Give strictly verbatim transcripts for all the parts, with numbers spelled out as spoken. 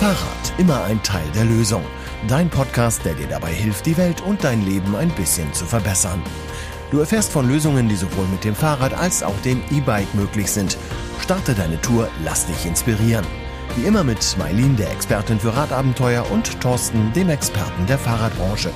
Fahrrad, immer ein Teil der Lösung. Dein Podcast, der dir dabei hilft, die Welt und dein Leben ein bisschen zu verbessern. Du erfährst von Lösungen, die sowohl mit dem Fahrrad als auch dem E-Bike möglich sind. Starte deine Tour, lass dich inspirieren. Wie immer mit Mailin, der Expertin für Radabenteuer, und Thorsten, dem Experten der Fahrradbranche.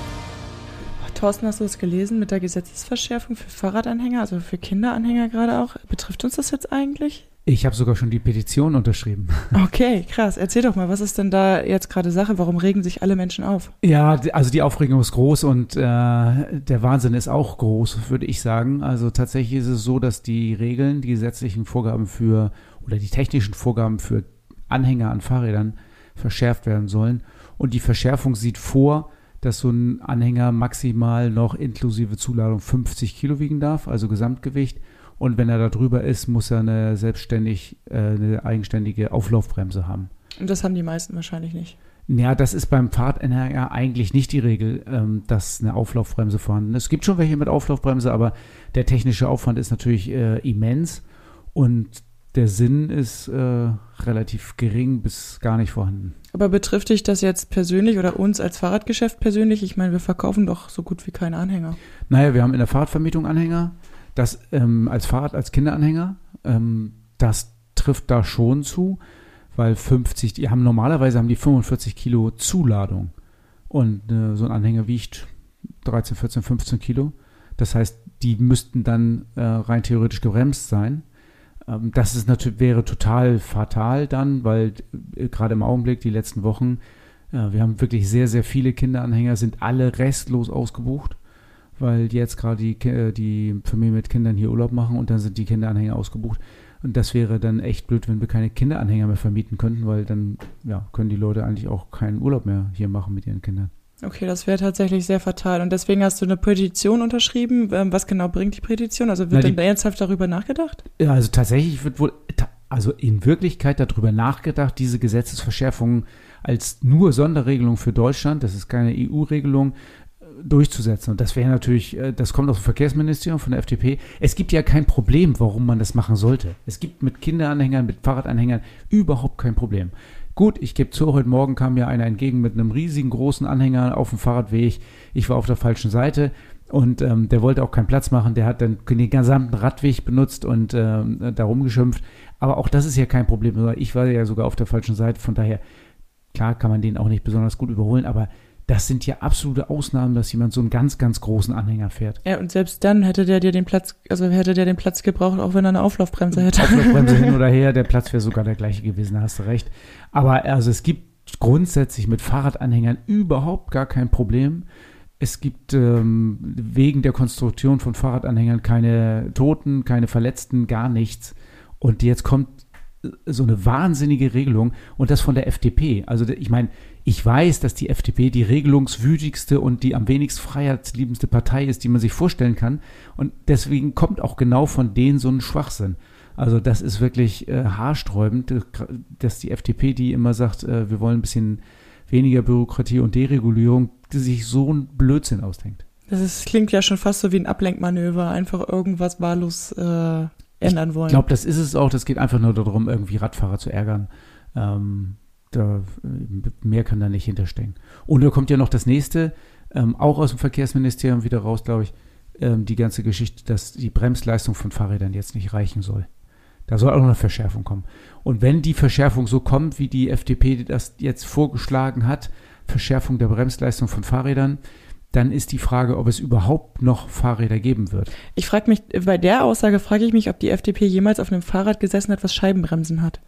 Thorsten, hast du das gelesen mit der Gesetzesverschärfung für Fahrradanhänger, also für Kinderanhänger gerade auch? Betrifft uns das jetzt eigentlich? Ich habe sogar schon die Petition unterschrieben. Okay, krass. Erzähl doch mal, was ist denn da jetzt gerade Sache? Warum regen sich alle Menschen auf? Ja, also die Aufregung ist groß und äh, der Wahnsinn ist auch groß, würde ich sagen. Also tatsächlich ist es so, dass die Regeln, die gesetzlichen Vorgaben für oder die technischen Vorgaben für Anhänger an Fahrrädern verschärft werden sollen. Und die Verschärfung sieht vor, dass so ein Anhänger maximal noch inklusive Zuladung fünfzig Kilo wiegen darf, also Gesamtgewicht. Und wenn er da drüber ist, muss er eine selbstständig, äh, eine eigenständige Auflaufbremse haben. Und das haben die meisten wahrscheinlich nicht. Ja, das ist beim Fahrradanhänger eigentlich nicht die Regel, ähm, dass eine Auflaufbremse vorhanden ist. Es gibt schon welche mit Auflaufbremse, aber der technische Aufwand ist natürlich äh, immens und der Sinn ist äh, relativ gering bis gar nicht vorhanden. Aber betrifft dich das jetzt persönlich oder uns als Fahrradgeschäft persönlich? Ich meine, wir verkaufen doch so gut wie keine Anhänger. Naja, wir haben in der Fahrradvermietung Anhänger. Das ähm, als Fahrrad, als Kinderanhänger, ähm, das trifft da schon zu, weil fünfzig, die haben normalerweise haben die fünfundvierzig Kilo Zuladung und äh, so ein Anhänger wiegt dreizehn, vierzehn, fünfzehn Kilo. Das heißt, die müssten dann äh, rein theoretisch gebremst sein. Ähm, das ist natürlich, wäre total fatal dann, weil äh, gerade im Augenblick, die letzten Wochen, äh, wir haben wirklich sehr, sehr viele Kinderanhänger, sind alle restlos ausgebucht, weil jetzt gerade die, die Familien mit Kindern hier Urlaub machen und dann sind die Kinderanhänger ausgebucht. Und das wäre dann echt blöd, wenn wir keine Kinderanhänger mehr vermieten könnten, weil dann ja, können die Leute eigentlich auch keinen Urlaub mehr hier machen mit ihren Kindern. Okay, das wäre tatsächlich sehr fatal. Und deswegen hast du eine Petition unterschrieben. Was genau bringt die Petition? Also wird Na, die, dann ernsthaft darüber nachgedacht? Ja, also tatsächlich wird wohl, also in Wirklichkeit darüber nachgedacht, diese Gesetzesverschärfungen als nur Sonderregelung für Deutschland, das ist keine E U-Regelung, durchzusetzen. Und das wäre natürlich, das kommt aus dem Verkehrsministerium von der F D P. Es gibt ja kein Problem, warum man das machen sollte. Es gibt mit Kinderanhängern, mit Fahrradanhängern überhaupt kein Problem. Gut, ich gebe zu, heute Morgen kam mir einer entgegen mit einem riesigen, großen Anhänger auf dem Fahrradweg. Ich war auf der falschen Seite und ähm, der wollte auch keinen Platz machen. Der hat dann den gesamten Radweg benutzt und ähm, da rumgeschimpft. Aber auch das ist ja kein Problem. Ich war ja sogar auf der falschen Seite. Von daher, klar kann man den auch nicht besonders gut überholen, aber das sind ja absolute Ausnahmen, dass jemand so einen ganz, ganz großen Anhänger fährt. Ja, und selbst dann hätte der dir den Platz, also hätte der den Platz gebraucht, auch wenn er eine Auflaufbremse hätte. Auflaufbremse hin oder her, der Platz wäre sogar der gleiche gewesen, da hast du recht. Aber also es gibt grundsätzlich mit Fahrradanhängern überhaupt gar kein Problem. Es gibt ähm, wegen der Konstruktion von Fahrradanhängern keine Toten, keine Verletzten, gar nichts. Und jetzt kommt so eine wahnsinnige Regelung und das von der F D P. Also ich meine, ich weiß, dass die F D P die regelungswütigste und die am wenigst freiheitsliebendste Partei ist, die man sich vorstellen kann. Und deswegen kommt auch genau von denen so ein Schwachsinn. Also das ist wirklich äh, haarsträubend, dass die F D P, die immer sagt, äh, wir wollen ein bisschen weniger Bürokratie und Deregulierung, die sich so einen Blödsinn ausdenkt. Das ist, klingt ja schon fast so wie ein Ablenkmanöver, einfach irgendwas wahllos äh, ändern wollen. Ich glaube, das ist es auch. Das geht einfach nur darum, irgendwie Radfahrer zu ärgern. Ähm, da, mehr kann da nicht hinterstecken. Und da kommt ja noch das nächste, ähm, auch aus dem Verkehrsministerium wieder raus, glaube ich, ähm, die ganze Geschichte, dass die Bremsleistung von Fahrrädern jetzt nicht reichen soll. Da soll auch noch eine Verschärfung kommen. Und wenn die Verschärfung so kommt, wie die F D P das jetzt vorgeschlagen hat, Verschärfung der Bremsleistung von Fahrrädern, dann ist die Frage, ob es überhaupt noch Fahrräder geben wird. Ich frage mich, bei der Aussage frage ich mich, ob die F D P jemals auf einem Fahrrad gesessen hat, was Scheibenbremsen hat.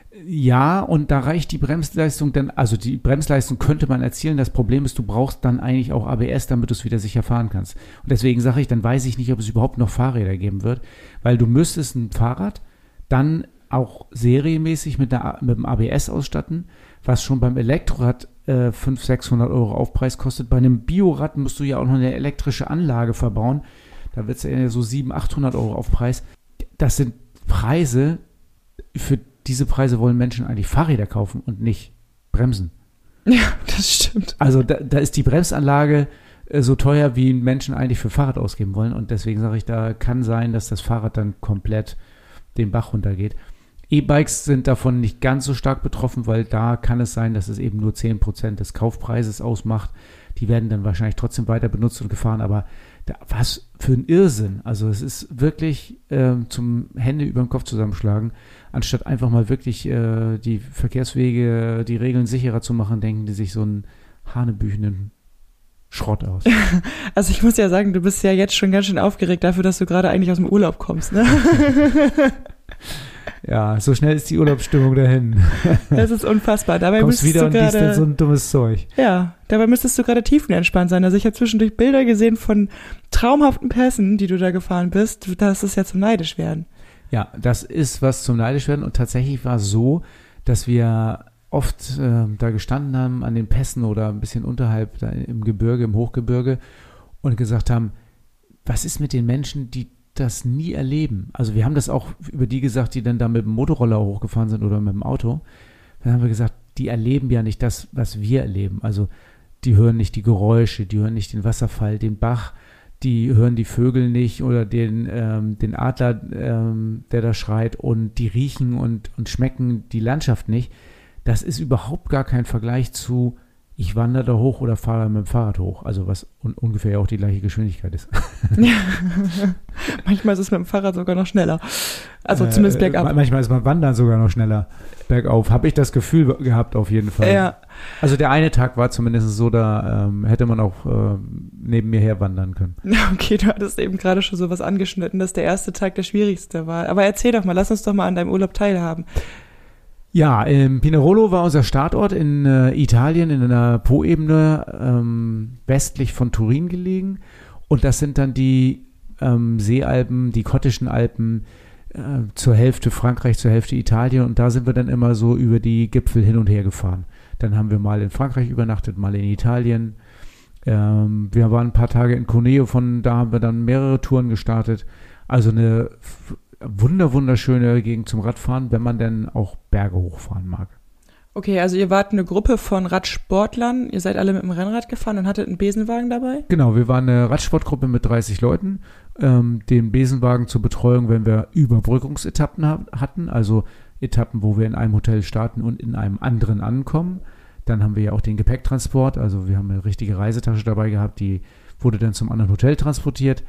Ja, und da reicht die Bremsleistung dann, also die Bremsleistung könnte man erzielen. Das Problem ist, du brauchst dann eigentlich auch A B S, damit du es wieder sicher fahren kannst. Und deswegen sage ich, dann weiß ich nicht, ob es überhaupt noch Fahrräder geben wird, weil du müsstest ein Fahrrad dann auch serienmäßig mit, einer, mit einem A B S ausstatten, was schon beim Elektrorad äh, fünfhundert, sechshundert Euro Aufpreis kostet. Bei einem Biorad musst du ja auch noch eine elektrische Anlage verbauen. Da wird es ja so siebenhundert, achthundert Euro Aufpreis. Das sind Preise, für diese Preise wollen Menschen eigentlich Fahrräder kaufen und nicht Bremsen. Ja, das stimmt. Also da, da ist die Bremsanlage äh, so teuer, wie Menschen eigentlich für Fahrrad ausgeben wollen. Und deswegen sage ich, da kann sein, dass das Fahrrad dann komplett den Bach runtergeht. E-Bikes sind davon nicht ganz so stark betroffen, weil da kann es sein, dass es eben nur zehn Prozent des Kaufpreises ausmacht. Die werden dann wahrscheinlich trotzdem weiter benutzt und gefahren, aber da, was für ein Irrsinn. Also es ist wirklich äh, zum Hände über den Kopf zusammenschlagen. Anstatt einfach mal wirklich äh, die Verkehrswege, die Regeln sicherer zu machen, denken die sich so einen hanebüchenden Schrott aus. Also ich muss ja sagen, du bist ja jetzt schon ganz schön aufgeregt dafür, dass du gerade eigentlich aus dem Urlaub kommst, ne? Ja, so schnell ist die Urlaubsstimmung dahin. Das ist unfassbar. Dabei Kommst müsstest wieder du und gerade, liest dann so ein dummes Zeug. Ja, dabei müsstest du gerade tiefenentspannt sein. Also ich habe zwischendurch Bilder gesehen von traumhaften Pässen, die du da gefahren bist. Das ist ja zum Neidisch werden. Ja, das ist was zum Neidisch werden und tatsächlich war es so, dass wir oft äh, da gestanden haben an den Pässen oder ein bisschen unterhalb da im Gebirge, im Hochgebirge und gesagt haben, was ist mit den Menschen, die das nie erleben? Also wir haben das auch über die gesagt, die dann da mit dem Motorroller hochgefahren sind oder mit dem Auto. Dann haben wir gesagt, die erleben ja nicht das, was wir erleben. Also die hören nicht die Geräusche, die hören nicht den Wasserfall, den Bach, die hören die Vögel nicht oder den, ähm, den Adler, ähm, der da schreit und die riechen und, und schmecken die Landschaft nicht. Das ist überhaupt gar kein Vergleich zu, ich wandere da hoch oder fahre mit dem Fahrrad hoch. Also was un- ungefähr auch die gleiche Geschwindigkeit ist. Ja. Manchmal ist es mit dem Fahrrad sogar noch schneller. Also äh, zumindest bergab. Manchmal ist beim Wandern sogar noch schneller bergauf. Habe ich das Gefühl gehabt auf jeden Fall. Ja. Also der eine Tag war zumindest so, da ähm, hätte man auch äh, neben mir her wandern können. Okay, du hattest eben gerade schon sowas angeschnitten, dass der erste Tag der schwierigste war. Aber erzähl doch mal, lass uns doch mal an deinem Urlaub teilhaben. Ja, ähm, Pinerolo war unser Startort in äh, Italien, in einer Po-Ebene ähm, westlich von Turin gelegen. Und das sind dann die ähm, Seealpen, die Kottischen Alpen, äh, zur Hälfte Frankreich, zur Hälfte Italien. Und da sind wir dann immer so über die Gipfel hin und her gefahren. Dann haben wir mal in Frankreich übernachtet, mal in Italien. Ähm, wir waren ein paar Tage in Cuneo, von da haben wir dann mehrere Touren gestartet. Also eine wunder, wunderschöne Gegend zum Radfahren, wenn man denn auch Berge hochfahren mag. Okay, also ihr wart eine Gruppe von Radsportlern, ihr seid alle mit dem Rennrad gefahren und hattet einen Besenwagen dabei? Genau, wir waren eine Radsportgruppe mit dreißig Leuten, ähm, den Besenwagen zur Betreuung, wenn wir Überbrückungsetappen ha- hatten, also Etappen, wo wir in einem Hotel starten und in einem anderen ankommen. Dann haben wir ja auch den Gepäcktransport, also wir haben eine richtige Reisetasche dabei gehabt, die wurde dann zum anderen Hotel transportiert.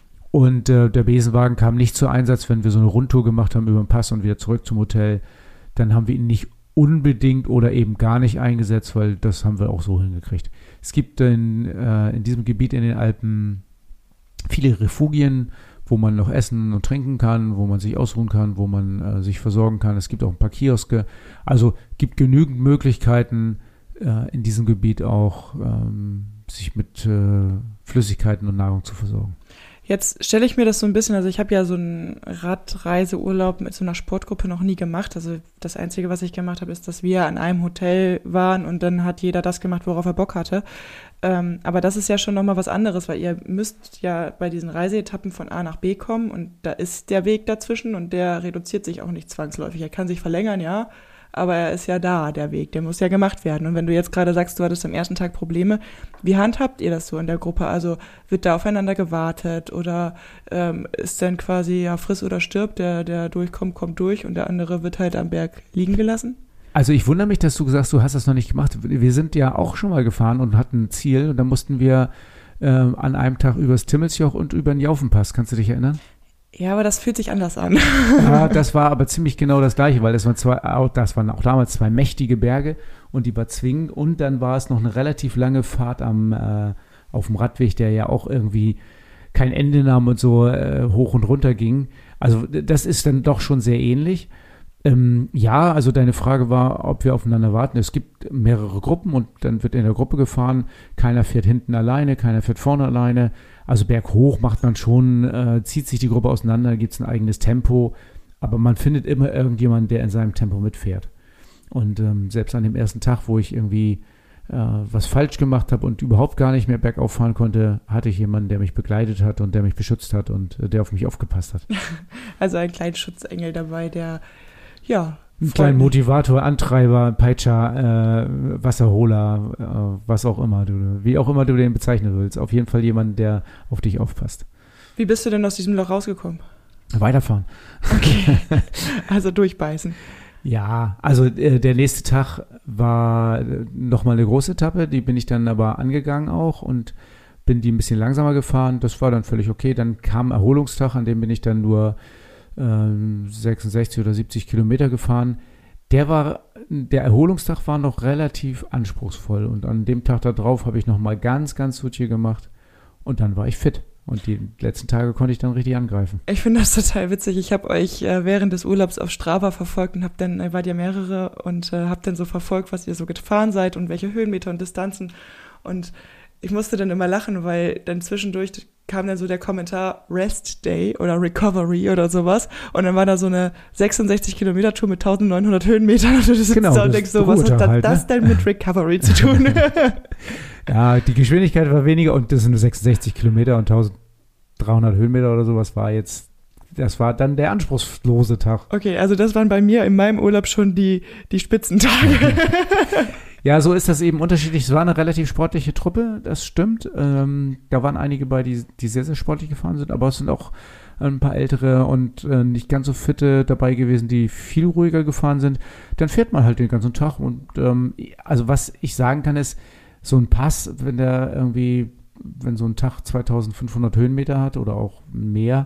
Und äh, der Besenwagen kam nicht zu Einsatz, wenn wir so eine Rundtour gemacht haben über den Pass und wieder zurück zum Hotel. Dann haben wir ihn nicht unbedingt oder eben gar nicht eingesetzt, weil das haben wir auch so hingekriegt. Es gibt in, äh, in diesem Gebiet in den Alpen viele Refugien, wo man noch essen und trinken kann, wo man sich ausruhen kann, wo man äh, sich versorgen kann. Es gibt auch ein paar Kioske. Also gibt genügend Möglichkeiten äh, in diesem Gebiet auch, ähm, sich mit äh, Flüssigkeiten und Nahrung zu versorgen. Jetzt stelle ich mir das so ein bisschen, also ich habe ja so einen Radreiseurlaub mit so einer Sportgruppe noch nie gemacht. Also das Einzige, was ich gemacht habe, ist, dass wir an einem Hotel waren und dann hat jeder das gemacht, worauf er Bock hatte. Ähm, aber das ist ja schon nochmal was anderes, weil ihr müsst ja bei diesen Reiseetappen von A nach B kommen und da ist der Weg dazwischen und der reduziert sich auch nicht zwangsläufig. Er kann sich verlängern, ja, aber er ist ja da, der Weg, der muss ja gemacht werden. Und wenn du jetzt gerade sagst, du hattest am ersten Tag Probleme, wie handhabt ihr das so in der Gruppe? Also wird da aufeinander gewartet oder ähm, ist dann quasi ja friss oder stirb, der, der durchkommt, kommt durch und der andere wird halt am Berg liegen gelassen? Also ich wundere mich, dass du sagst, du hast das noch nicht gemacht. Wir sind ja auch schon mal gefahren und hatten ein Ziel und da mussten wir äh, an einem Tag übers Timmelsjoch und über den Jaufenpass. Kannst du dich erinnern? Ja, aber das fühlt sich anders an. Ja, das war aber ziemlich genau das Gleiche, weil das waren zwei, auch, das waren auch damals zwei mächtige Berge und die war zwingend und dann war es noch eine relativ lange Fahrt am, äh, auf dem Radweg, der ja auch irgendwie kein Ende nahm und so äh, hoch und runter ging. Also das ist dann doch schon sehr ähnlich. Ähm, ja, also deine Frage war, ob wir aufeinander warten. Es gibt mehrere Gruppen und dann wird in der Gruppe gefahren. Keiner fährt hinten alleine, keiner fährt vorne alleine. Also berghoch macht man schon, äh, zieht sich die Gruppe auseinander, gibt es ein eigenes Tempo. Aber man findet immer irgendjemanden, der in seinem Tempo mitfährt. Und ähm, selbst an dem ersten Tag, wo ich irgendwie äh, was falsch gemacht habe und überhaupt gar nicht mehr bergauf fahren konnte, hatte ich jemanden, der mich begleitet hat und der mich beschützt hat und äh, der auf mich aufgepasst hat. Also einen kleinen Schutzengel dabei, der ja, ein kleiner Motivator, Antreiber, Peitscher, äh, Wasserholer, äh, was auch immer du, wie auch immer du den bezeichnen willst. Auf jeden Fall jemand, der auf dich aufpasst. Wie bist du denn aus diesem Loch rausgekommen? Weiterfahren. Okay, also durchbeißen. Ja, also äh, der nächste Tag war äh, nochmal eine große Etappe, die bin ich dann aber angegangen auch und bin die ein bisschen langsamer gefahren. Das war dann völlig okay. Dann kam Erholungstag, an dem bin ich dann nur ähm, sechsundsechzig oder siebzig Kilometer gefahren. Der war, der Erholungstag war noch relativ anspruchsvoll und an dem Tag da drauf habe ich nochmal ganz, ganz Suchi gemacht und dann war ich fit. Und die letzten Tage konnte ich dann richtig angreifen. Ich finde das total witzig. Ich habe euch äh, während des Urlaubs auf Strava verfolgt und habe dann, äh, wart ihr mehrere und äh, habe dann so verfolgt, was ihr so gefahren seid und welche Höhenmeter und Distanzen. Und ich musste dann immer lachen, weil dann zwischendurch kam dann so der Kommentar Rest Day oder Recovery oder sowas. Und dann war da so eine sechsundsechzig Kilometer Tour mit eintausendneunhundert Höhenmetern. Und du sitzt genau, da und denkst so, was hat halt, das ne? denn mit Recovery zu tun? Ja, die Geschwindigkeit war weniger und das sind nur sechsundsechzig Kilometer und eintausenddreihundert Höhenmeter oder sowas war jetzt, das war dann der anspruchslose Tag. Okay, also das waren bei mir in meinem Urlaub schon die, die Spitzentage. Ja, so ist das eben unterschiedlich. Es war eine relativ sportliche Truppe, das stimmt. Ähm, da waren einige bei, die, die sehr, sehr sportlich gefahren sind, aber es sind auch ein paar ältere und äh, nicht ganz so fitte dabei gewesen, die viel ruhiger gefahren sind. Dann fährt man halt den ganzen Tag und ähm, also was ich sagen kann ist, so ein Pass, wenn der irgendwie, wenn so ein Tag zweitausendfünfhundert Höhenmeter hat oder auch mehr,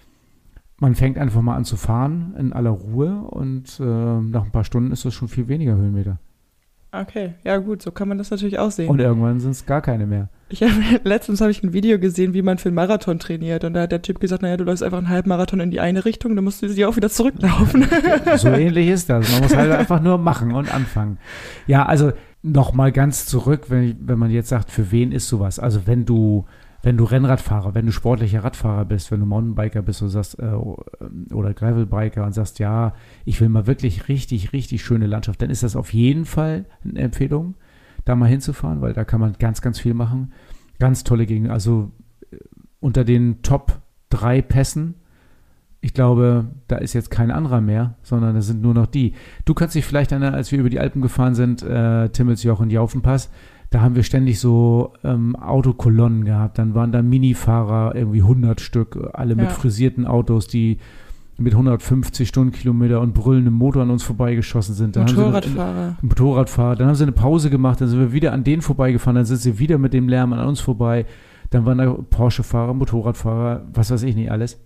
man fängt einfach mal an zu fahren in aller Ruhe und äh, nach ein paar Stunden ist das schon viel weniger Höhenmeter. Okay, ja gut, so kann man das natürlich auch sehen. Und irgendwann sind es gar keine mehr. Ich hab, letztens habe ich ein Video gesehen, wie man für einen Marathon trainiert. Und da hat der Typ gesagt, naja, du läufst einfach einen Halbmarathon in die eine Richtung, dann musst du sie auch wieder zurücklaufen. So ähnlich ist das. Man muss halt einfach nur machen und anfangen. Ja, also nochmal ganz zurück, wenn, ich, wenn man jetzt sagt, für wen ist sowas? Also wenn du, wenn du Rennradfahrer, wenn du sportlicher Radfahrer bist, wenn du Mountainbiker bist und sagst, äh, oder Gravelbiker und sagst, ja, ich will mal wirklich richtig, richtig schöne Landschaft, dann ist das auf jeden Fall eine Empfehlung, da mal hinzufahren, weil da kann man ganz, ganz viel machen. Ganz tolle Gegend. Also äh, unter den Top drei Pässen, ich glaube, da ist jetzt kein anderer mehr, sondern das sind nur noch die. Du kannst dich vielleicht erinnern, als wir über die Alpen gefahren sind, äh, Timmelsjoch und Jaufenpass, da haben wir ständig so ähm, Autokolonnen gehabt. Dann waren da Minifahrer, irgendwie hundert Stück, alle mit ja. frisierten Autos, die mit hundertfünfzig Stundenkilometer und brüllendem Motor an uns vorbeigeschossen sind. Dann Motorradfahrer. Haben sie, Motorradfahrer. Dann haben sie eine Pause gemacht, dann sind wir wieder an denen vorbeigefahren, dann sind sie wieder mit dem Lärm an uns vorbei. Dann waren da Porsche-Fahrer, Motorradfahrer, was weiß ich nicht alles.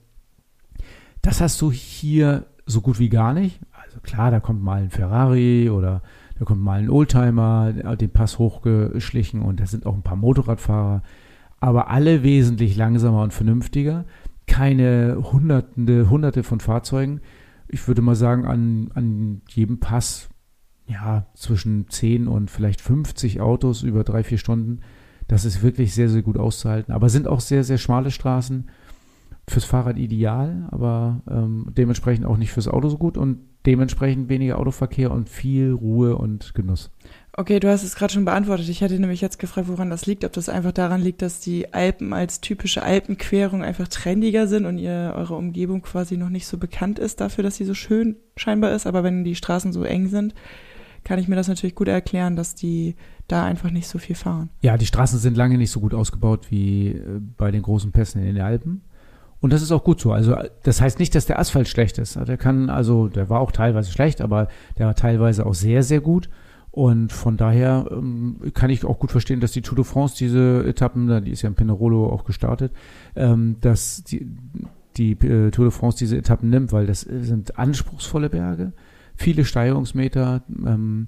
Das hast du hier so gut wie gar nicht. Also klar, da kommt mal ein Ferrari oder da kommt mal ein Oldtimer, den Pass hochgeschlichen und da sind auch ein paar Motorradfahrer, aber alle wesentlich langsamer und vernünftiger. Keine hunderte, hunderte von Fahrzeugen. Ich würde mal sagen, an, an jedem Pass ja zwischen zehn und vielleicht fünfzig Autos über drei, vier Stunden. Das ist wirklich sehr, sehr gut auszuhalten. Aber sind auch sehr, sehr schmale Straßen. Fürs Fahrrad ideal, aber ähm, dementsprechend auch nicht fürs Auto so gut und dementsprechend weniger Autoverkehr und viel Ruhe und Genuss. Okay, du hast es gerade schon beantwortet. Ich hätte nämlich jetzt gefragt, woran das liegt. Ob das einfach daran liegt, dass die Alpen als typische Alpenquerung einfach trendiger sind und ihr eure Umgebung quasi noch nicht so bekannt ist dafür, dass sie so schön scheinbar ist. Aber wenn die Straßen so eng sind, kann ich mir das natürlich gut erklären, dass die da einfach nicht so viel fahren. Ja, die Straßen sind lange nicht so gut ausgebaut wie äh, bei den großen Pässen in den Alpen. Und das ist auch gut so. Also das heißt nicht, dass der Asphalt schlecht ist. Der kann, also der war auch teilweise schlecht, aber der war teilweise auch sehr, sehr gut. Und von daher ähm, kann ich auch gut verstehen, dass die Tour de France diese Etappen, die ist ja in Pinerolo auch gestartet, ähm, dass die, die äh, Tour de France diese Etappen nimmt, weil das sind anspruchsvolle Berge, viele Steigerungsmeter, ähm,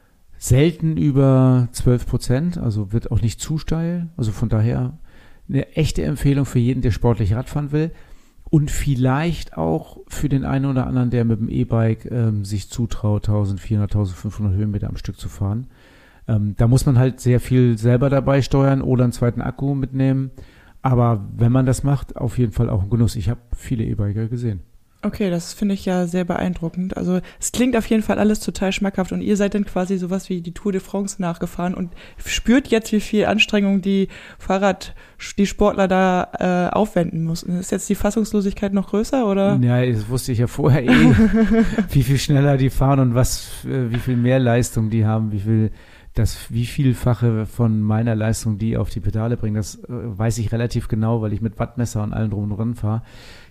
selten über zwölf Prozent, also wird auch nicht zu steil. Also von daher eine echte Empfehlung für jeden, der sportlich Radfahren will und vielleicht auch für den einen oder anderen, der mit dem E-Bike ähm, sich zutraut, eintausendvierhundert, eintausendfünfhundert Höhenmeter am Stück zu fahren. Ähm, da muss man halt sehr viel selber dabei steuern oder einen zweiten Akku mitnehmen. Aber wenn man das macht, auf jeden Fall auch ein Genuss. Ich habe viele E-Biker gesehen. Okay, das finde ich ja sehr beeindruckend. Also es klingt auf jeden Fall alles total schmackhaft und ihr seid dann quasi sowas wie die Tour de France nachgefahren und spürt jetzt, wie viel Anstrengung die Fahrrad, die Sportler da äh, aufwenden mussten. Ist jetzt die Fassungslosigkeit noch größer, oder? Ja, das wusste ich ja vorher eh, wie viel schneller die fahren und was, wie viel mehr Leistung die haben, wie viel, das wie vielfache von meiner Leistung die auf die Pedale bringen. Das äh, weiß ich relativ genau, weil ich mit Wattmesser und allem drum und dran fahre.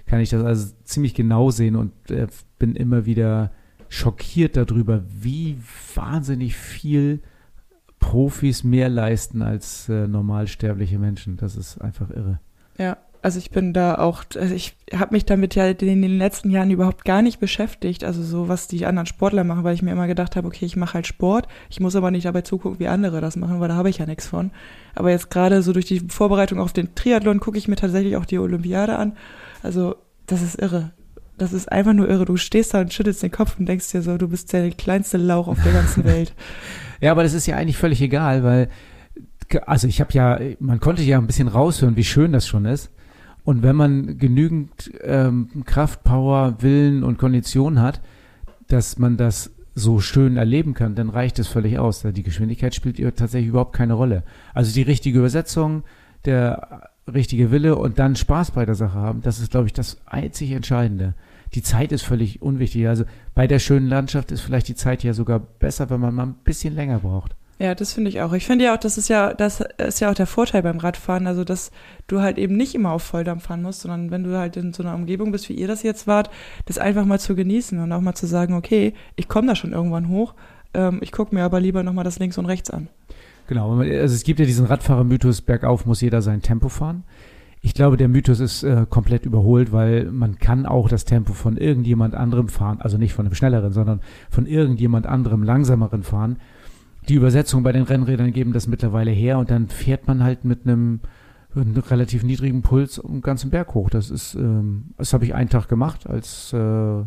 kann ich das also ziemlich genau sehen und äh, bin immer wieder schockiert darüber, wie wahnsinnig viel Profis mehr leisten als äh, normalsterbliche Menschen. Das ist einfach irre. Ja, also ich bin da auch, also ich habe mich damit ja in den letzten Jahren überhaupt gar nicht beschäftigt, also so was die anderen Sportler machen, weil ich mir immer gedacht habe, okay, ich mache halt Sport, ich muss aber nicht dabei zugucken, wie andere das machen, weil da habe ich ja nichts von. Aber jetzt gerade so durch die Vorbereitung auf den Triathlon gucke ich mir tatsächlich auch die Olympiade an. Also das ist irre. Das ist einfach nur irre. Du stehst da und schüttelst den Kopf und denkst dir so, du bist der kleinste Lauch auf der ganzen Welt. Ja, aber das ist ja eigentlich völlig egal, weil, also ich habe ja, man konnte ja ein bisschen raushören, wie schön das schon ist. Und wenn man genügend ähm, Kraft, Power, Willen und Kondition hat, dass man das so schön erleben kann, dann reicht es völlig aus. Die Geschwindigkeit spielt tatsächlich überhaupt keine Rolle. Also die richtige Übersetzung, der richtige Wille und dann Spaß bei der Sache haben, das ist, glaube ich, das einzig Entscheidende. Die Zeit ist völlig unwichtig. Also bei der schönen Landschaft ist vielleicht die Zeit ja sogar besser, wenn man mal ein bisschen länger braucht. Ja, das finde ich auch. Ich finde ja auch, das ist ja, das ist ja auch der Vorteil beim Radfahren, also dass du halt eben nicht immer auf Volldampf fahren musst, sondern wenn du halt in so einer Umgebung bist, wie ihr das jetzt wart, das einfach mal zu genießen und auch mal zu sagen, okay, ich komme da schon irgendwann hoch, ähm, ich gucke mir aber lieber nochmal das links und rechts an. Genau, also es gibt ja diesen Radfahrer-Mythos, bergauf muss jeder sein Tempo fahren. Ich glaube, der Mythos ist äh, komplett überholt, weil man kann auch das Tempo von irgendjemand anderem fahren, also nicht von einem schnelleren, sondern von irgendjemand anderem langsameren fahren. Die Übersetzung bei den Rennrädern geben das mittlerweile her und dann fährt man halt mit einem, einem relativ niedrigen Puls einen ganzen Berg hoch. Das ist, ähm, das habe ich einen Tag gemacht als, äh,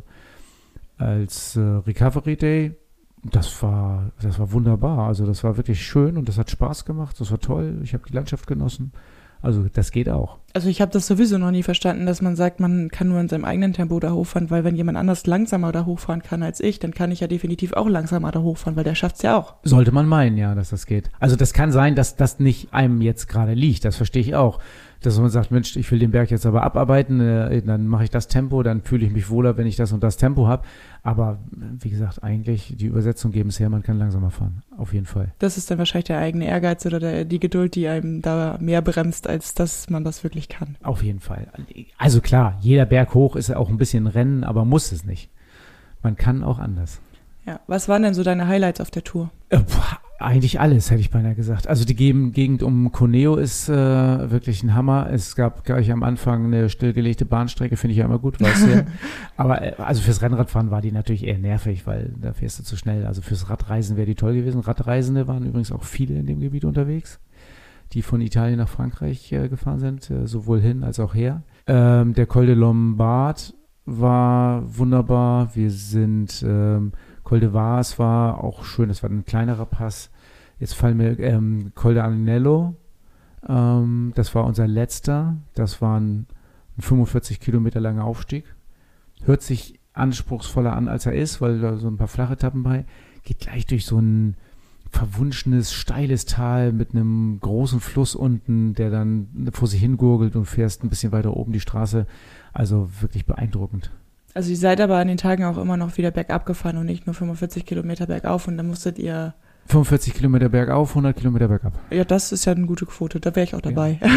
als äh, Recovery Day. Das war, das war wunderbar. Also das war wirklich schön und das hat Spaß gemacht. Das war toll. Ich habe die Landschaft genossen. Also das geht auch. Also ich habe das sowieso noch nie verstanden, dass man sagt, man kann nur in seinem eigenen Tempo da hochfahren, weil wenn jemand anders langsamer da hochfahren kann als ich, dann kann ich ja definitiv auch langsamer da hochfahren, weil der schafft's ja auch. Sollte man meinen, ja, dass das geht. Also das kann sein, dass das nicht einem jetzt gerade liegt, das verstehe ich auch. Dass man sagt, Mensch, ich will den Berg jetzt aber abarbeiten, äh, dann mache ich das Tempo, dann fühle ich mich wohler, wenn ich das und das Tempo habe. Aber wie gesagt, eigentlich, die Übersetzung geben es her, man kann langsamer fahren, auf jeden Fall. Das ist dann wahrscheinlich der eigene Ehrgeiz oder der, die Geduld, die einem da mehr bremst, als dass man das wirklich kann. Auf jeden Fall. Also klar, jeder Berg hoch ist ja auch ein bisschen Rennen, aber muss es nicht. Man kann auch anders. Ja, was waren denn so deine Highlights auf der Tour? Äh, boah, eigentlich alles, hätte ich beinahe gesagt. Also die Gegend um Cuneo ist äh, wirklich ein Hammer. Es gab gleich am Anfang eine stillgelegte Bahnstrecke, finde ich ja immer gut, weißt du ja. Aber äh, also fürs Rennradfahren war die natürlich eher nervig, weil da fährst du zu schnell. Also fürs Radreisen wäre die toll gewesen. Radreisende waren übrigens auch viele in dem Gebiet unterwegs, die von Italien nach Frankreich äh, gefahren sind, äh, sowohl hin als auch her. Ähm, der Col de Lombard war wunderbar. Wir sind ähm, Col de Vars war auch schön, das war ein kleinerer Pass. Jetzt fallen mir ähm, Col de Agnello, ähm, das war unser letzter. Das war ein, ein fünfundvierzig Kilometer langer Aufstieg. Hört sich anspruchsvoller an, als er ist, weil da so ein paar flache Etappen bei. Geht gleich durch so ein verwunschenes, steiles Tal mit einem großen Fluss unten, der dann vor sich hingurgelt und fährst ein bisschen weiter oben die Straße. Also wirklich beeindruckend. Also ihr seid aber an den Tagen auch immer noch wieder bergab gefahren und nicht nur fünfundvierzig Kilometer bergauf und dann musstet ihr... fünfundvierzig Kilometer bergauf, hundert Kilometer bergab. Ja, das ist ja eine gute Quote, da wäre ich auch dabei. Ja.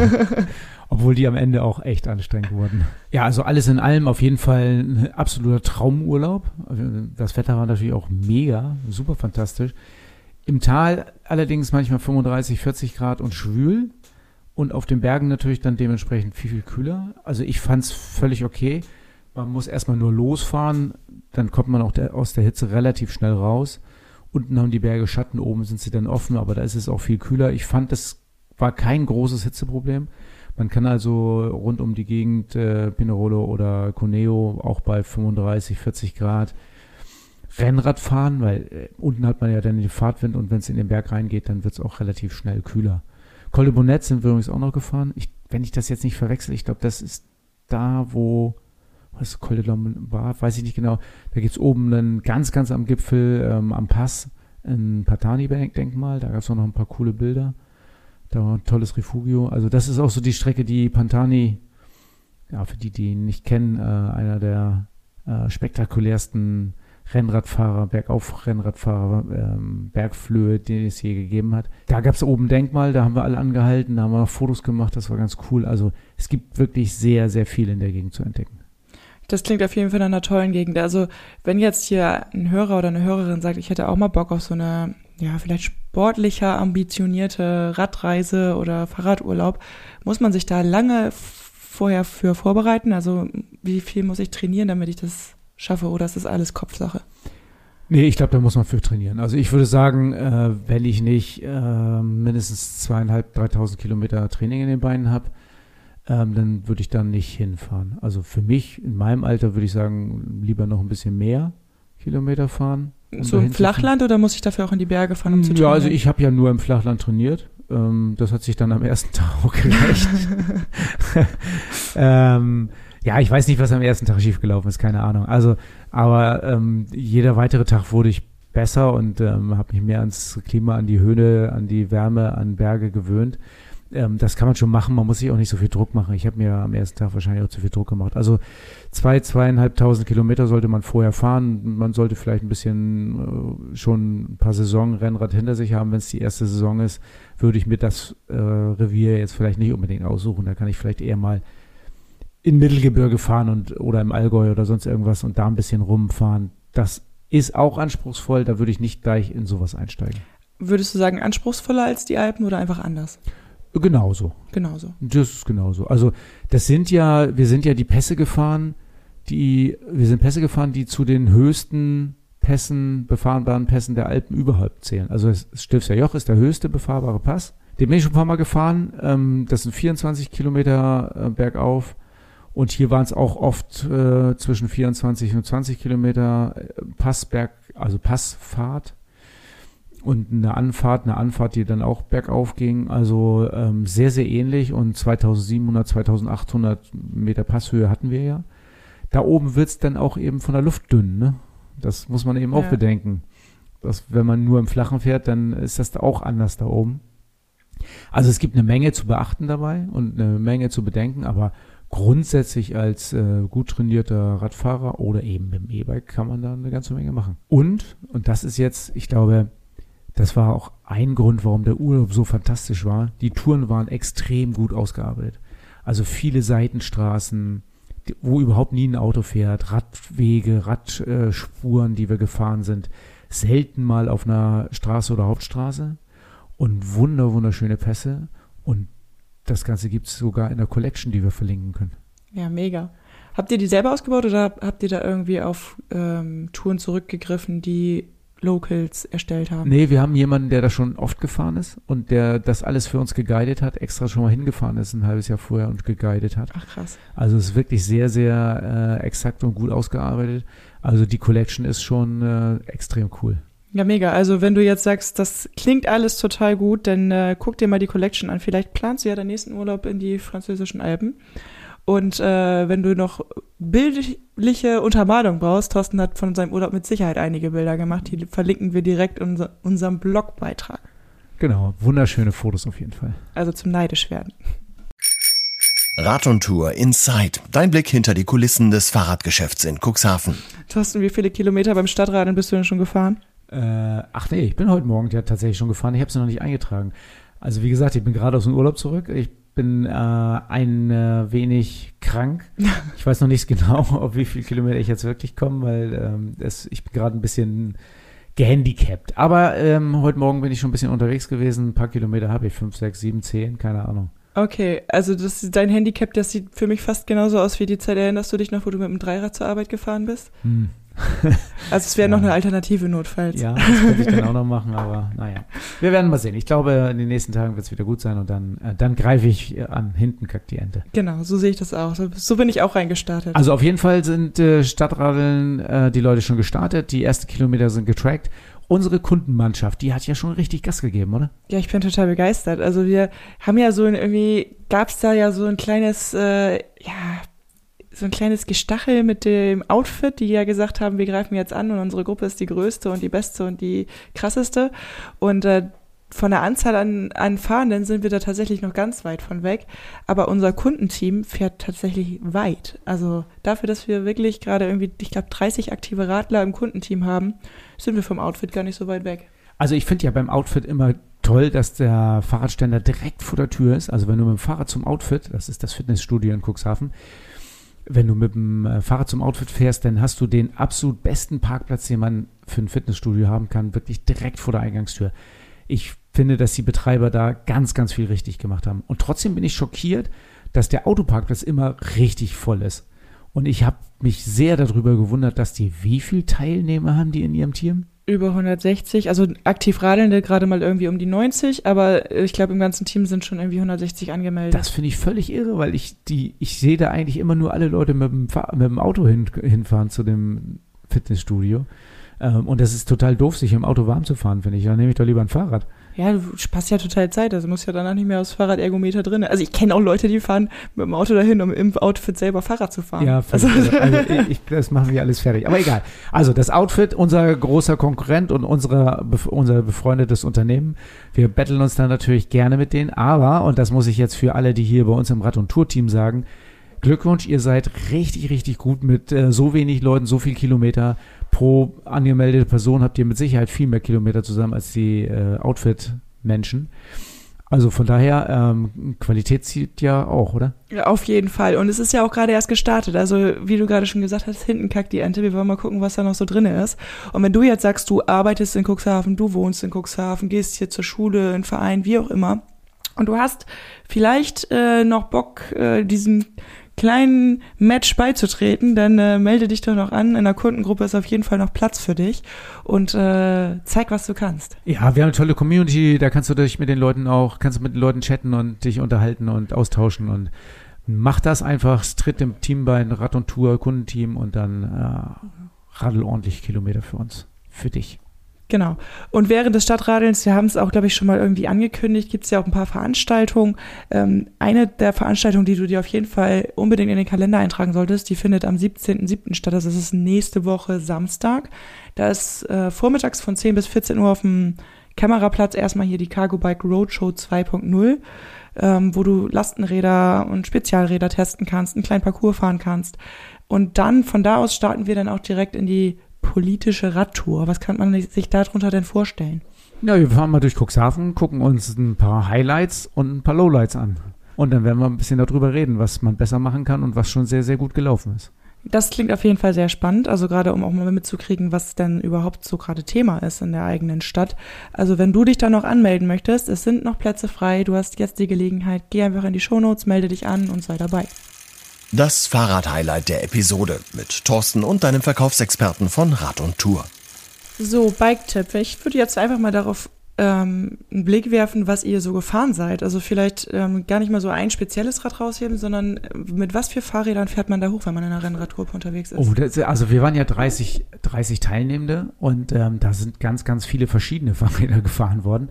Obwohl die am Ende auch echt anstrengend wurden. Ja, also alles in allem auf jeden Fall ein absoluter Traumurlaub. Das Wetter war natürlich auch mega, super fantastisch. Im Tal allerdings manchmal fünfunddreißig, vierzig Grad und schwül. Und auf den Bergen natürlich dann dementsprechend viel, viel kühler. Also ich fand es völlig okay. Man muss erstmal nur losfahren, dann kommt man auch der, aus der Hitze relativ schnell raus. Unten haben die Berge Schatten, oben sind sie dann offen, aber da ist es auch viel kühler. Ich fand, das war kein großes Hitzeproblem. Man kann also rund um die Gegend äh, Pinerolo oder Cuneo auch bei fünfunddreißig, vierzig Grad Rennrad fahren, weil äh, unten hat man ja dann den Fahrtwind und wenn es in den Berg reingeht, dann wird es auch relativ schnell kühler. Col de Bonnet sind wir übrigens auch noch gefahren. Ich, wenn ich das jetzt nicht verwechsel, ich glaube, das ist da, wo... was Col de Lombard, weiß ich nicht genau, da gibt es oben dann ganz, ganz am Gipfel, ähm, am Pass, ein Pantani-Denkmal, da gab es auch noch ein paar coole Bilder, da war ein tolles Refugio, also das ist auch so die Strecke, die Pantani, ja, für die, die ihn nicht kennen, äh, einer der äh, spektakulärsten Rennradfahrer, Bergauf-Rennradfahrer, ähm, Bergflöhe, die es je gegeben hat. Da gab es oben ein Denkmal, da haben wir alle angehalten, da haben wir noch Fotos gemacht, das war ganz cool. Also es gibt wirklich sehr, sehr viel in der Gegend zu entdecken. Das klingt auf jeden Fall nach einer tollen Gegend. Also wenn jetzt hier ein Hörer oder eine Hörerin sagt, ich hätte auch mal Bock auf so eine, ja, vielleicht sportlicher, ambitionierte Radreise oder Fahrradurlaub, muss man sich da lange f- vorher für vorbereiten? Also wie viel muss ich trainieren, damit ich das schaffe, oder ist das alles Kopfsache? Nee, ich glaube, da muss man für trainieren. Also ich würde sagen, äh, wenn ich nicht äh, mindestens zweieinhalb, dreitausend Kilometer Training in den Beinen habe, ähm, dann würde ich da nicht hinfahren. Also für mich, in meinem Alter, würde ich sagen, lieber noch ein bisschen mehr Kilometer fahren. Um so im Flachland oder muss ich dafür auch in die Berge fahren, um zu trainieren? Ja, also ich habe ja nur im Flachland trainiert. Ähm, das hat sich dann am ersten Tag auch gereicht. ähm, Ja, ich weiß nicht, was am ersten Tag schiefgelaufen ist, keine Ahnung. Also, aber ähm, jeder weitere Tag wurde ich besser und ähm, habe mich mehr ans Klima, an die Höhe, an die Wärme, an Berge gewöhnt. Ähm, das kann man schon machen, man muss sich auch nicht so viel Druck machen. Ich habe mir am ersten Tag wahrscheinlich auch zu viel Druck gemacht. Also zwei, zweieinhalbtausend Kilometer sollte man vorher fahren. Man sollte vielleicht ein bisschen äh, schon ein paar Saisonrennrad hinter sich haben. Wenn es die erste Saison ist, würde ich mir das äh, Revier jetzt vielleicht nicht unbedingt aussuchen. Da kann ich vielleicht eher mal in Mittelgebirge fahren und oder im Allgäu oder sonst irgendwas und da ein bisschen rumfahren. Das ist auch anspruchsvoll, da würde ich nicht gleich in sowas einsteigen. Würdest du sagen, anspruchsvoller als die Alpen oder einfach anders? Genauso. Genauso. Das ist genauso. Also das sind ja, wir sind ja die Pässe gefahren, die, wir sind Pässe gefahren, die zu den höchsten Pässen, befahrbaren Pässen der Alpen überhaupt zählen. Also das Stilfser Joch ist der höchste befahrbare Pass. Den bin ich schon ein paar Mal gefahren. Ähm, das sind vierundzwanzig Kilometer äh, bergauf. Und hier waren es auch oft äh, zwischen vierundzwanzig und zwanzig Kilometer Passberg, also Passfahrt und eine Anfahrt, eine Anfahrt, die dann auch bergauf ging. Also ähm, sehr, sehr ähnlich und zweitausendsiebenhundert, zweitausendachthundert Meter Passhöhe hatten wir ja. Da oben wird es dann auch eben von der Luft dünn, ne? Das muss man eben ja auch bedenken. Dass, wenn man nur im Flachen fährt, dann ist das da auch anders da oben. Also es gibt eine Menge zu beachten dabei und eine Menge zu bedenken, aber grundsätzlich als äh, gut trainierter Radfahrer oder eben mit dem E-Bike kann man da eine ganze Menge machen. Und, und das ist jetzt, ich glaube, das war auch ein Grund, warum der Urlaub so fantastisch war. Die Touren waren extrem gut ausgearbeitet. Also viele Seitenstraßen, die, wo überhaupt nie ein Auto fährt, Radwege, Radspuren, die wir gefahren sind, selten mal auf einer Straße oder Hauptstraße und wunder, wunderschöne Pässe und das Ganze gibt es sogar in der Collection, die wir verlinken können. Ja, mega. Habt ihr die selber ausgebaut oder habt ihr da irgendwie auf ähm, Touren zurückgegriffen, die Locals erstellt haben? Nee, wir haben jemanden, der da schon oft gefahren ist und der das alles für uns geguidet hat, extra schon mal hingefahren ist, ein halbes Jahr vorher und geguidet hat. Ach krass. Also es ist wirklich sehr, sehr äh, exakt und gut ausgearbeitet. Also die Collection ist schon äh, extrem cool. Ja, mega. Also wenn du jetzt sagst, das klingt alles total gut, dann äh, guck dir mal die Collection an. Vielleicht planst du ja deinen nächsten Urlaub in die französischen Alpen. Und äh, wenn du noch bildliche Untermalung brauchst, Thorsten hat von seinem Urlaub mit Sicherheit einige Bilder gemacht. Die verlinken wir direkt in unser, unserem Blogbeitrag. Genau, wunderschöne Fotos auf jeden Fall. Also zum neidisch werden. Rad und Tour Inside. Dein Blick hinter die Kulissen des Fahrradgeschäfts in Cuxhaven. Thorsten, wie viele Kilometer beim Stadtradeln bist du denn schon gefahren? Äh, ach nee, ich bin heute Morgen ja tatsächlich schon gefahren. Ich habe es noch nicht eingetragen. Also wie gesagt, ich bin gerade aus dem Urlaub zurück. Ich bin äh, ein äh, wenig krank. Ich weiß noch nicht genau, auf wie viele Kilometer ich jetzt wirklich komme, weil ähm, das, ich bin gerade ein bisschen gehandicapt. Aber ähm, heute Morgen bin ich schon ein bisschen unterwegs gewesen. Ein paar Kilometer habe ich, fünf, sechs, sieben, zehn, keine Ahnung. Okay, also das, dein Handicap, das sieht für mich fast genauso aus wie die Zeit. Erinnerst du dich noch, wo du mit dem Dreirad zur Arbeit gefahren bist? Hm. Also es wäre ja. noch eine Alternative notfalls. Ja, das könnte ich dann auch noch machen, aber naja. Wir werden mal sehen. Ich glaube, in den nächsten Tagen wird es wieder gut sein und dann, äh, dann greife ich an. Hinten kackt die Ente. Genau, so sehe ich das auch. So, so bin ich auch reingestartet. Also auf jeden Fall sind äh, Stadtradeln äh, die Leute schon gestartet. Die ersten Kilometer sind getrackt. Unsere Kundenmannschaft, die hat ja schon richtig Gas gegeben, oder? Ja, ich bin total begeistert. Also wir haben ja so ein, irgendwie, gab es da ja so ein kleines, äh, ja, so ein kleines Gestachel mit dem Outfit, die ja gesagt haben, wir greifen jetzt an und unsere Gruppe ist die größte und die beste und die krasseste. Und äh, von der Anzahl an, an Fahrenden sind wir da tatsächlich noch ganz weit von weg. Aber unser Kundenteam fährt tatsächlich weit. Also dafür, dass wir wirklich gerade irgendwie, ich glaube, dreißig aktive Radler im Kundenteam haben, sind wir vom Outfit gar nicht so weit weg. Also ich finde ja beim Outfit immer toll, dass der Fahrradständer direkt vor der Tür ist. Also wenn du mit dem Fahrrad zum Outfit, das ist das Fitnessstudio in Cuxhaven, wenn du mit dem Fahrrad zum Outfit fährst, dann hast du den absolut besten Parkplatz, den man für ein Fitnessstudio haben kann, wirklich direkt vor der Eingangstür. Ich finde, dass die Betreiber da ganz, ganz viel richtig gemacht haben. Und trotzdem bin ich schockiert, dass der Autoparkplatz immer richtig voll ist. Und ich habe mich sehr darüber gewundert, dass die, wie viele Teilnehmer haben die in ihrem Team? Über hundertsechzig, also aktiv Radelnde gerade mal irgendwie um die neunzig, aber ich glaube im ganzen Team sind schon irgendwie hundertsechzig angemeldet. Das finde ich völlig irre, weil ich die, ich sehe da eigentlich immer nur alle Leute mit dem, Fahr- mit dem Auto hin, hinfahren zu dem Fitnessstudio. Ähm, und das ist total doof, sich im Auto warm zu fahren, finde ich. Dann nehme ich doch lieber ein Fahrrad. Ja, du sparst ja total Zeit, also musst ja danach nicht mehr aufs Fahrradergometer drin. Also ich kenne auch Leute, die fahren mit dem Auto dahin, um im Outfit selber Fahrrad zu fahren. Ja, also, also ich, das machen wir alles fertig. Aber egal. Also das Outfit, unser großer Konkurrent und unsere, unser befreundetes Unternehmen. Wir betteln uns da natürlich gerne mit denen. Aber, und das muss ich jetzt für alle, die hier bei uns im Rad- und Tour-Team sagen, Glückwunsch, ihr seid richtig, richtig gut mit äh, so wenig Leuten, so viel Kilometer. Pro angemeldete Person habt ihr mit Sicherheit viel mehr Kilometer zusammen als die äh, Outfit-Menschen. Also von daher, ähm, Qualität zieht ja auch, oder? Ja, auf jeden Fall. Und es ist ja auch gerade erst gestartet. Also wie du gerade schon gesagt hast, hinten kackt die Ente. Wir wollen mal gucken, was da noch so drin ist. Und wenn du jetzt sagst, du arbeitest in Cuxhaven, du wohnst in Cuxhaven, gehst hier zur Schule, in einen Verein, wie auch immer, und du hast vielleicht äh, noch Bock, äh, diesen kleinen Match beizutreten, dann äh, melde dich doch noch an. In der Kundengruppe ist auf jeden Fall noch Platz für dich und äh, zeig, was du kannst. Ja, wir haben eine tolle Community, da kannst du dich mit den Leuten auch, kannst du mit den Leuten chatten und dich unterhalten und austauschen und mach das einfach, tritt dem Team bei, ein Rad- und Tour, Kundenteam und dann äh, radel ordentlich Kilometer für uns, für dich. Genau. Und während des Stadtradelns, wir haben es auch, glaube ich, schon mal irgendwie angekündigt, gibt es ja auch ein paar Veranstaltungen. Ähm, eine der Veranstaltungen, die du dir auf jeden Fall unbedingt in den Kalender eintragen solltest, die findet am siebzehnten siebten statt. Also das ist nächste Woche Samstag. Da ist äh, vormittags von zehn bis vierzehn Uhr auf dem Kämmererplatz erstmal hier die Cargo Bike Roadshow zwei Punkt null, ähm, wo du Lastenräder und Spezialräder testen kannst, einen kleinen Parcours fahren kannst. Und dann, von da aus starten wir dann auch direkt in die politische Radtour. Was kann man sich darunter denn vorstellen? Ja, wir fahren mal durch Cuxhaven, gucken uns ein paar Highlights und ein paar Lowlights an. Und dann werden wir ein bisschen darüber reden, was man besser machen kann und was schon sehr, sehr gut gelaufen ist. Das klingt auf jeden Fall sehr spannend, also gerade um auch mal mitzukriegen, was denn überhaupt so gerade Thema ist in der eigenen Stadt. Also wenn du dich da noch anmelden möchtest, es sind noch Plätze frei, du hast jetzt die Gelegenheit, geh einfach in die Shownotes, melde dich an und sei dabei. Das Fahrrad-Highlight der Episode mit Thorsten und deinem Verkaufsexperten von Rad und Tour. So, Bike-Tipp. Ich würde jetzt einfach mal darauf ähm, einen Blick werfen, was ihr so gefahren seid. Also vielleicht ähm, gar nicht mal so ein spezielles Rad rausheben, sondern mit was für Fahrrädern fährt man da hoch, wenn man in einer Rennradgruppe unterwegs ist? Oh, das, also wir waren ja dreißig, dreißig Teilnehmende und ähm, da sind ganz, ganz viele verschiedene Fahrräder gefahren worden.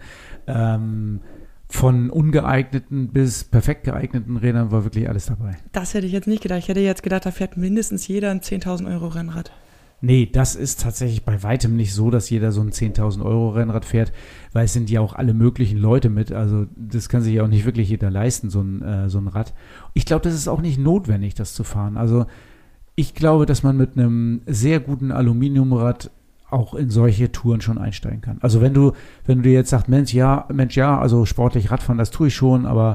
Ähm, Von ungeeigneten bis perfekt geeigneten Rädern war wirklich alles dabei. Das hätte ich jetzt nicht gedacht. Ich hätte jetzt gedacht, da fährt mindestens jeder ein zehntausend Euro Rennrad. Nee, das ist tatsächlich bei weitem nicht so, dass jeder so ein zehntausend Euro Rennrad fährt, weil es sind ja auch alle möglichen Leute mit. Also das kann sich ja auch nicht wirklich jeder leisten, so ein, äh, so ein Rad. Ich glaube, das ist auch nicht notwendig, das zu fahren. Also ich glaube, dass man mit einem sehr guten Aluminiumrad auch in solche Touren schon einsteigen kann. Also wenn du, wenn du dir jetzt sagst, Mensch, ja, Mensch, ja, also sportlich Radfahren, das tue ich schon, aber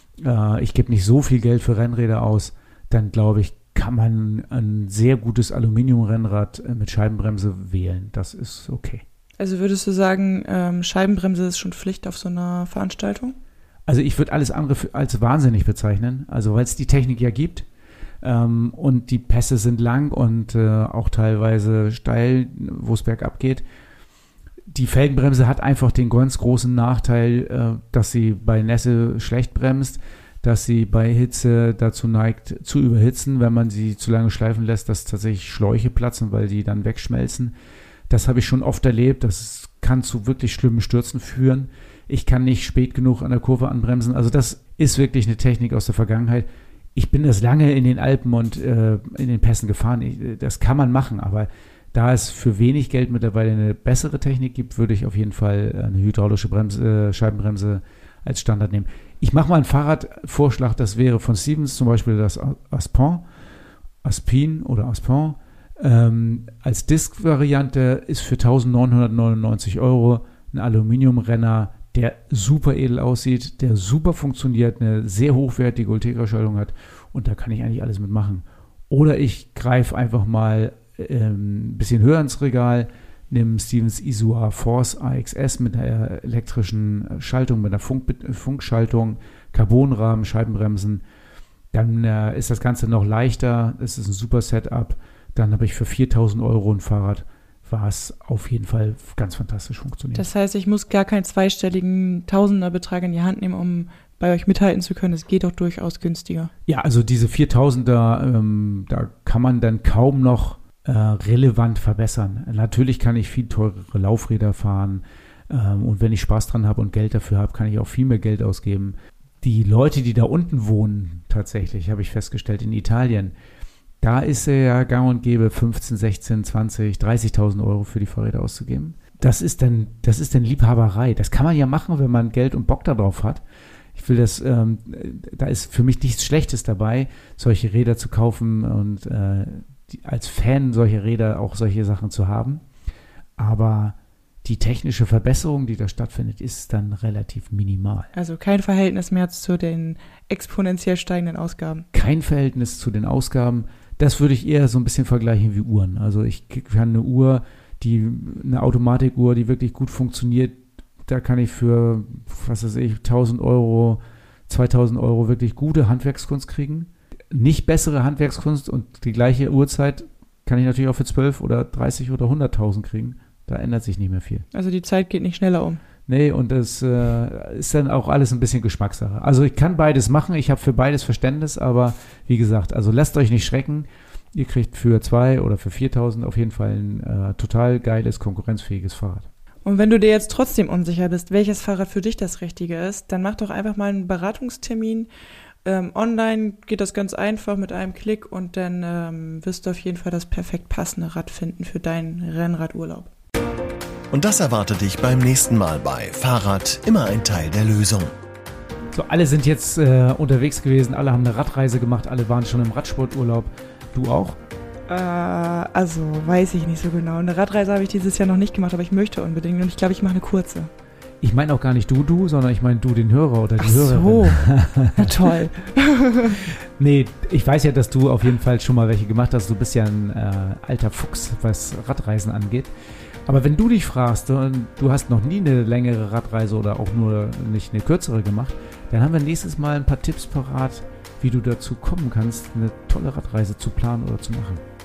äh, ich gebe nicht so viel Geld für Rennräder aus, dann glaube ich, kann man ein sehr gutes Aluminiumrennrad äh, mit Scheibenbremse wählen. Das ist okay. Also würdest du sagen, ähm, Scheibenbremse ist schon Pflicht auf so einer Veranstaltung? Also ich würde alles andere für, als wahnsinnig bezeichnen, also weil es die Technik ja gibt. Ähm, und die Pässe sind lang und äh, auch teilweise steil, wo es bergab geht. Die Felgenbremse hat einfach den ganz großen Nachteil, äh, dass sie bei Nässe schlecht bremst, dass sie bei Hitze dazu neigt, zu überhitzen, wenn man sie zu lange schleifen lässt, dass tatsächlich Schläuche platzen, weil die dann wegschmelzen. Das habe ich schon oft erlebt. Das kann zu wirklich schlimmen Stürzen führen. Ich kann nicht spät genug an der Kurve anbremsen. Also das ist wirklich eine Technik aus der Vergangenheit. Ich bin das lange in den Alpen und äh, in den Pässen gefahren. Ich, das kann man machen, aber Da es für wenig Geld mittlerweile eine bessere Technik gibt, würde ich auf jeden Fall eine hydraulische Bremse, äh, Scheibenbremse als Standard nehmen. Ich mache mal einen Fahrradvorschlag, das wäre von Stevens zum Beispiel das Aspin, Aspin oder Aspin. Ähm, als Disk-Variante ist für eintausendneunhundertneunundneunzig Euro ein Aluminiumrenner, der super edel aussieht, der super funktioniert, eine sehr hochwertige Ultegra-Schaltung hat und da kann ich eigentlich alles mitmachen. Oder ich greife einfach mal ähm, ein bisschen höher ins Regal, nehme Stevens Isua Force A X S mit einer elektrischen Schaltung, mit einer Funk, Funkschaltung, Carbonrahmen, Scheibenbremsen. Dann äh, ist das Ganze noch leichter, es ist ein super Setup. Dann habe ich für viertausend Euro ein Fahrrad, was auf jeden Fall ganz fantastisch funktioniert. Das heißt, ich muss gar keinen zweistelligen Tausenderbetrag in die Hand nehmen, um bei euch mithalten zu können. Es geht doch durchaus günstiger. Ja, also diese viertausender, ähm, da kann man dann kaum noch äh, relevant verbessern. Natürlich kann ich viel teurere Laufräder fahren ähm, und wenn ich Spaß dran habe und Geld dafür habe, kann ich auch viel mehr Geld ausgeben. Die Leute, die da unten wohnen, tatsächlich, habe ich festgestellt, in Italien, da ist er ja gang und gäbe fünfzehn, sechzehn, zwanzig, dreißigtausend Euro für die Fahrräder auszugeben. Das ist dann, das ist dann Liebhaberei. Das kann man ja machen, wenn man Geld und Bock darauf hat. Ich will das, ähm, da ist für mich nichts Schlechtes dabei, solche Räder zu kaufen und äh, die, als Fan solcher Räder auch solche Sachen zu haben. Aber die technische Verbesserung, die da stattfindet, ist dann relativ minimal. Also kein Verhältnis mehr zu den exponentiell steigenden Ausgaben. Kein Verhältnis zu den Ausgaben. Das würde ich eher so ein bisschen vergleichen wie Uhren. Also ich kann eine Uhr, die eine Automatikuhr, die wirklich gut funktioniert, da kann ich für, was weiß ich, tausend Euro, zweitausend Euro wirklich gute Handwerkskunst kriegen. Nicht bessere Handwerkskunst und die gleiche Uhrzeit kann ich natürlich auch für zwölf oder dreißig oder hunderttausend kriegen. Da ändert sich nicht mehr viel. Also die Zeit geht nicht schneller um. Nee, und das äh, ist dann auch alles ein bisschen Geschmackssache. Also ich kann beides machen, ich habe für beides Verständnis, aber wie gesagt, also lasst euch nicht schrecken. Ihr kriegt für zwei oder für viertausend auf jeden Fall ein äh, total geiles, konkurrenzfähiges Fahrrad. Und wenn du dir jetzt trotzdem unsicher bist, welches Fahrrad für dich das Richtige ist, dann mach doch einfach mal einen Beratungstermin. Ähm, online geht das ganz einfach mit einem Klick und dann ähm, wirst du auf jeden Fall das perfekt passende Rad finden für deinen Rennradurlaub. Und das erwartet dich beim nächsten Mal bei Fahrrad, immer ein Teil der Lösung. So, alle sind jetzt äh, unterwegs gewesen, alle haben eine Radreise gemacht, alle waren schon im Radsporturlaub. Du auch? Äh, also weiß ich nicht so genau. Eine Radreise habe ich dieses Jahr noch nicht gemacht, aber ich möchte unbedingt und ich glaube, ich mache eine kurze. Ich meine auch gar nicht du, du, sondern ich meine du den Hörer oder die Ach Hörerin. so, ja, toll. Nee, ich weiß ja, dass du auf jeden Fall schon mal welche gemacht hast. Du bist ja ein äh, alter Fuchs, was Radreisen angeht. Aber wenn du dich fragst und du hast noch nie eine längere Radreise oder auch nur nicht eine kürzere gemacht, dann haben wir nächstes Mal ein paar Tipps parat, wie du dazu kommen kannst, eine tolle Radreise zu planen oder zu machen.